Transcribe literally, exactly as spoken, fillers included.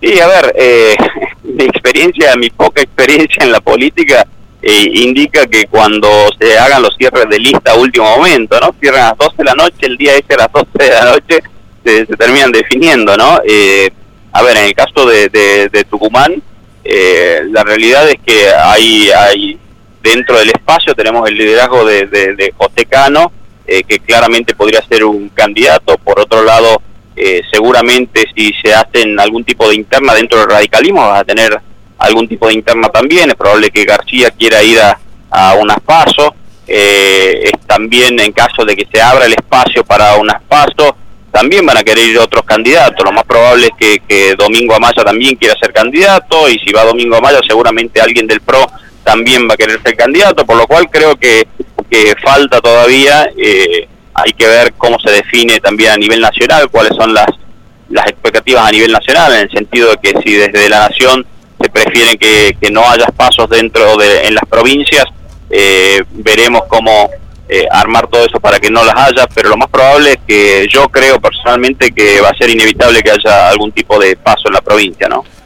Sí, a ver, eh, mi experiencia, mi poca experiencia en la política eh, indica que cuando se hagan los cierres de lista a último momento, ¿no? Cierran a las doce de la noche, el día ese a las doce de la noche se, se terminan definiendo, ¿no? Eh, a ver, en el caso de, de, de Tucumán, eh, la realidad es que hay, hay dentro del espacio tenemos el liderazgo de, de, de José Cano, eh, que claramente podría ser un candidato. Por otro lado, Eh, seguramente si se hacen algún tipo de interna dentro del radicalismo vas a tener algún tipo de interna también. Es probable que García quiera ir a, a unas PASO, eh, es también en caso de que se abra el espacio para unas PASO, también van a querer ir otros candidatos. Lo más probable es que, que Domingo Amaya también quiera ser candidato, y si va Domingo Amaya seguramente alguien del P R O también va a querer ser candidato, por lo cual creo que, que falta todavía. eh, Hay que ver cómo se define también a nivel nacional, cuáles son las, las expectativas a nivel nacional, en el sentido de que si desde la nación se prefiere que, que no haya pasos dentro de en las provincias, eh, veremos cómo eh, armar todo eso para que no las haya, pero lo más probable es que yo creo personalmente que va a ser inevitable que haya algún tipo de paso en la provincia, ¿no?